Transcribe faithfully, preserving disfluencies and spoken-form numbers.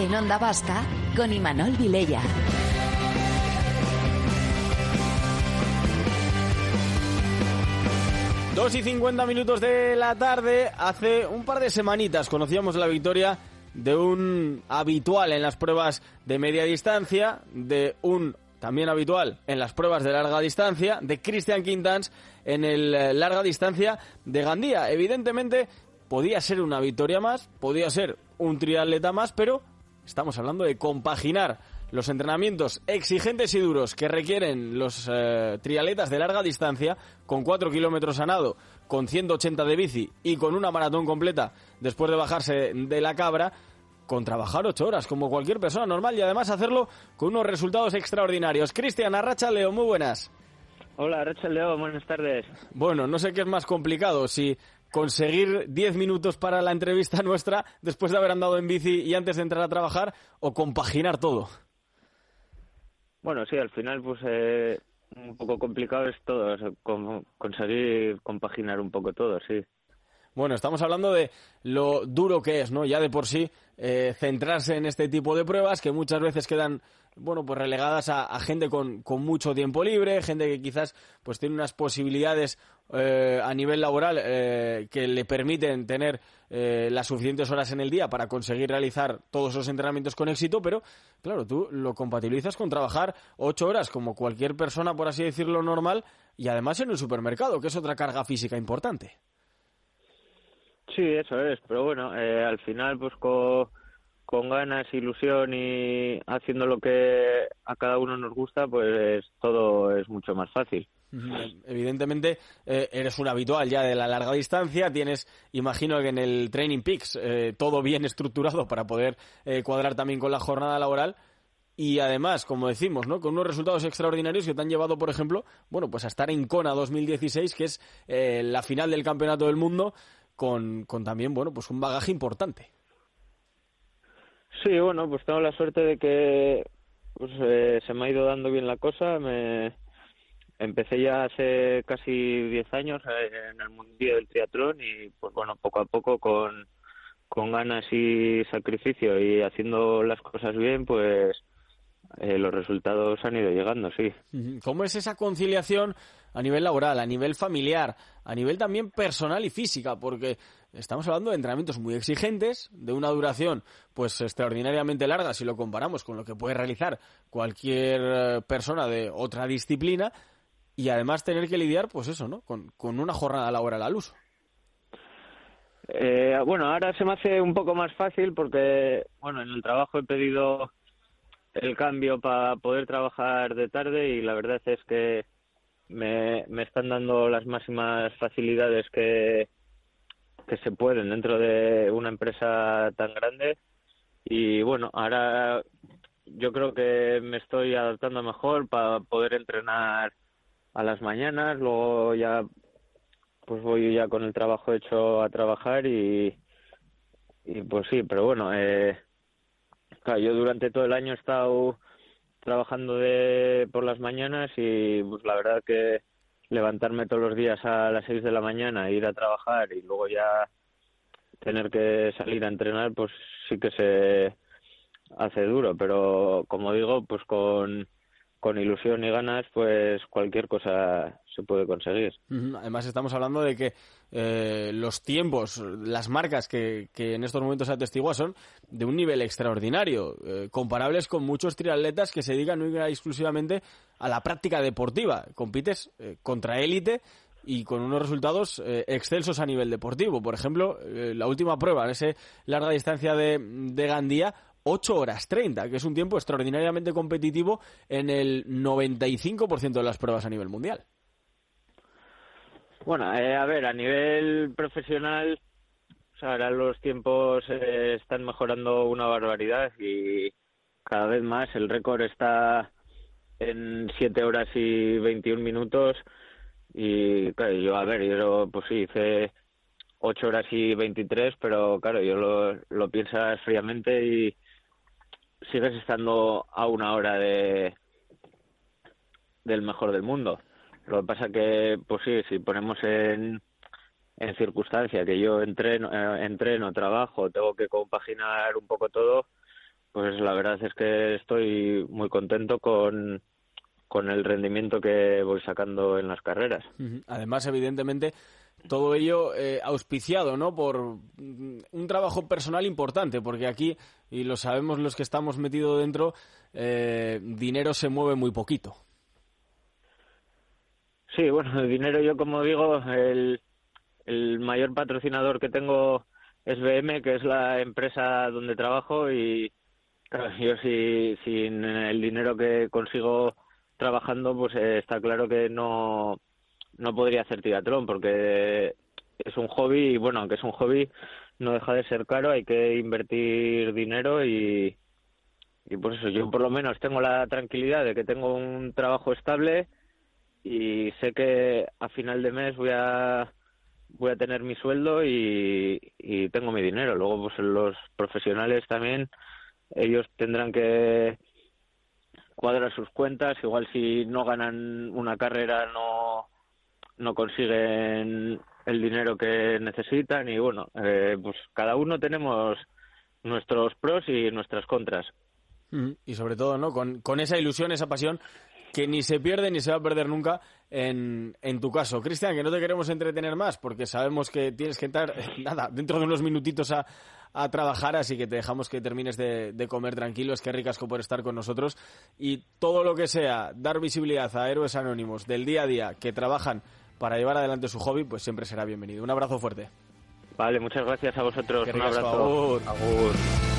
En Onda Vasca, con Imanol Vilella. Dos y cincuenta minutos de la tarde. Hace un par de semanitas conocíamos la victoria de un habitual en las pruebas de media distancia, de un también habitual en las pruebas de larga distancia, de Christian Quintans en el larga distancia de Gandía. Evidentemente podía ser una victoria más, podía ser un triatleta más, pero estamos hablando de compaginar los entrenamientos exigentes y duros que requieren los eh, triatletas de larga distancia, con cuatro kilómetros a nado, con ciento ochenta de bici y con una maratón completa después de bajarse de la cabra, con trabajar ocho horas como cualquier persona normal y además hacerlo con unos resultados extraordinarios. Cristian, Arratsalde, muy buenas. Hola, Arratsalde, buenas tardes. Bueno, no sé qué es más complicado, si conseguir diez minutos para la entrevista nuestra después de haber andado en bici y antes de entrar a trabajar, o compaginar todo. Bueno, sí, al final pues eh, un poco complicado es todo, o sea, con, conseguir compaginar un poco todo, sí. Bueno, estamos hablando de lo duro que es, ¿no? Ya de por sí eh, centrarse en este tipo de pruebas que muchas veces quedan, bueno, pues relegadas a, a gente con, con mucho tiempo libre, gente que quizás pues tiene unas posibilidades eh, a nivel laboral eh, que le permiten tener eh, las suficientes horas en el día para conseguir realizar todos esos entrenamientos con éxito, pero claro, tú lo compatibilizas con trabajar ocho horas como cualquier persona, por así decirlo, normal, y además en el supermercado, que es otra carga física importante. Sí, eso es, pero bueno, eh, al final pues con, con ganas, ilusión y haciendo lo que a cada uno nos gusta, pues todo es mucho más fácil. Evidentemente eh, eres un habitual ya de la larga distancia, tienes, imagino que en el Training Peaks eh, todo bien estructurado para poder eh, cuadrar también con la jornada laboral. Y además, como decimos, ¿no?, con unos resultados extraordinarios que te han llevado, por ejemplo, bueno, pues a estar en Kona dos mil dieciséis, que es eh, la final del Campeonato del Mundo, con, con también, bueno, pues un bagaje importante. Sí, bueno, pues tengo la suerte de que pues, eh, se me ha ido dando bien la cosa. Me empecé ya hace casi diez años eh, en el mundillo del triatlón y, pues bueno, poco a poco con, con ganas y sacrificio y haciendo las cosas bien, pues eh, los resultados han ido llegando, sí. ¿Cómo es esa conciliación a nivel laboral, a nivel familiar, a nivel también personal y física? Porque estamos hablando de entrenamientos muy exigentes, de una duración pues extraordinariamente larga si lo comparamos con lo que puede realizar cualquier persona de otra disciplina, y además tener que lidiar, pues eso, ¿no?, con, con una jornada laboral al uso. Eh, bueno, ahora se me hace un poco más fácil porque, bueno, en el trabajo he pedido el cambio para poder trabajar de tarde y la verdad es que me, me están dando las máximas facilidades que, que se pueden dentro de una empresa tan grande. Y bueno, ahora yo creo que me estoy adaptando mejor para poder entrenar a las mañanas, luego ya pues voy ya con el trabajo hecho a trabajar y, y pues sí, pero bueno, eh, claro, yo durante todo el año he estado trabajando de por las mañanas y pues la verdad que levantarme todos los días a las seis de la mañana, ir a trabajar y luego ya tener que salir a entrenar, pues sí que se hace duro, pero como digo, pues con, con ilusión y ganas, pues cualquier cosa se puede conseguir. Además estamos hablando de que eh, los tiempos, las marcas que, que en estos momentos se atestiguan son de un nivel extraordinario, eh, comparables con muchos triatletas que se dedican única y exclusivamente a la práctica deportiva. Compites eh, contra élite y con unos resultados eh, excelsos a nivel deportivo. Por ejemplo, eh, la última prueba en esa larga distancia de, de Gandía, ocho horas treinta, que es un tiempo extraordinariamente competitivo en el noventa y cinco por ciento de las pruebas a nivel mundial. Bueno, eh, a ver, a nivel profesional, o sea, ahora los tiempos eh, están mejorando una barbaridad y cada vez más el récord está en siete horas y veintiún minutos y claro, yo, a ver, yo pues sí, hice ocho horas y veintitrés, pero claro, yo lo, lo piensas fríamente y sigues estando a una hora de del mejor del mundo. Lo que pasa que, pues sí, si ponemos en, en circunstancia que yo entreno, eh, entreno, trabajo, tengo que compaginar un poco todo, pues la verdad es que estoy muy contento con, con el rendimiento que voy sacando en las carreras. Además, evidentemente, todo ello eh, auspiciado, ¿no?, por un trabajo personal importante, porque aquí, y lo sabemos los que estamos metidos dentro, eh, dinero se mueve muy poquito. Sí, bueno, el dinero, yo como digo, el, el mayor patrocinador que tengo es B M, que es la empresa donde trabajo, y claro, yo si, sin el dinero que consigo trabajando, pues eh, está claro que no, no podría hacer triatlón, porque es un hobby, y bueno, aunque es un hobby, no deja de ser caro, hay que invertir dinero, y, y por eso yo por lo menos tengo la tranquilidad de que tengo un trabajo estable y sé que a final de mes voy a voy a tener mi sueldo y, y tengo mi dinero. Luego, pues los profesionales también, ellos tendrán que cuadrar sus cuentas. Igual si no ganan una carrera no no consiguen el dinero que necesitan, y bueno, eh, pues cada uno tenemos nuestros pros y nuestras contras. Mm, y sobre todo, ¿no?, con, con esa ilusión, esa pasión que ni se pierde ni se va a perder nunca en, en tu caso. Cristian, que no te queremos entretener más porque sabemos que tienes que entrar, nada, dentro de unos minutitos a, a trabajar, así que te dejamos que termines de, de comer tranquilo. Es que ricasco por estar con nosotros, y todo lo que sea dar visibilidad a héroes anónimos del día a día que trabajan para llevar adelante su hobby, pues siempre será bienvenido. Un abrazo fuerte. Vale, muchas gracias a vosotros. Que Un ricasco. abrazo. Agur. Agur.